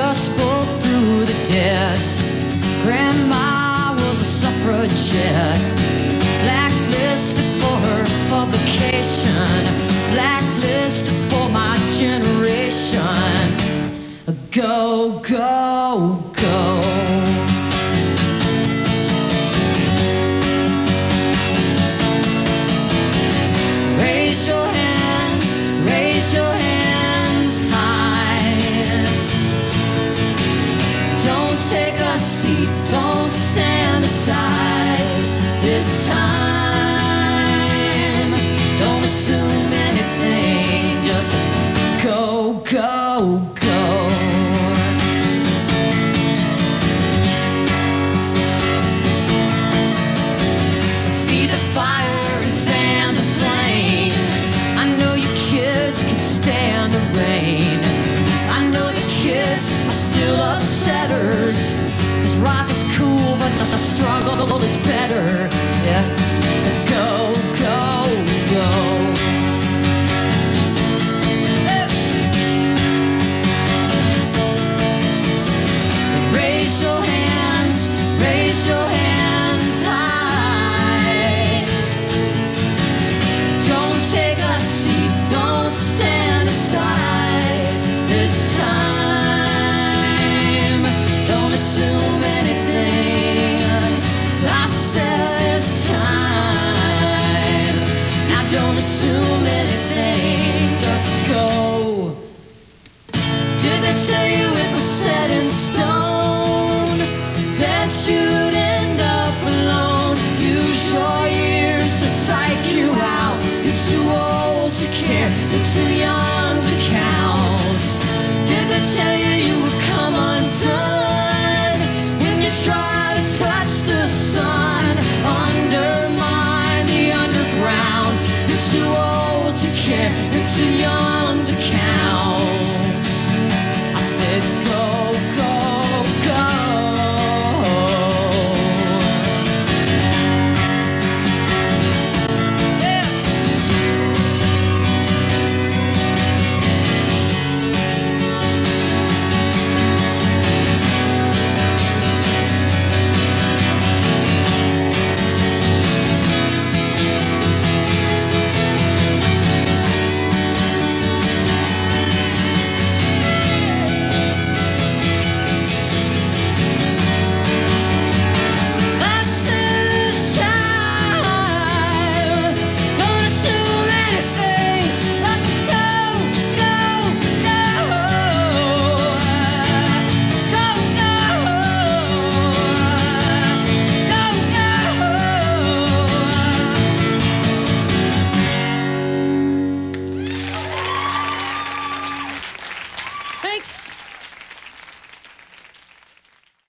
both through the debts. Grandma was a suffragette, blacklisted for her publication, blacklisted for my generation. Go, go, go. Raise your hands high. Don't take a seat, don't stand aside this time. Don't assume anything, just go, go, go. So feed the fire and fan the flame. I know you kids can stand the rain. I know the kids are still upsetters. 'Cause rock is cool, but the struggle is better. Yeah. So go, go, go. Raise your hands high. Don't take a seat, don't stand aside this time. Don't assume anything, I said this time. Now don't assume anything, just go.